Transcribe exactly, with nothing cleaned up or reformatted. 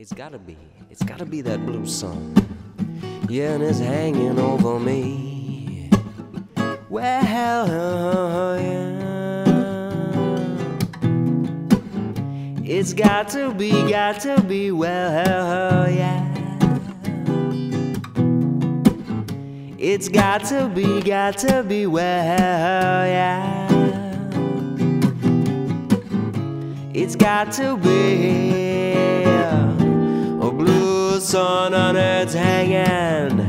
It's gotta be, it's gotta be that blue sun. Yeah, and it's hanging over me. Well, yeah. It's got to be, got to be, well, yeah. It's got to be, got to be, well, yeah. It's got to be a blue sun and it's hanging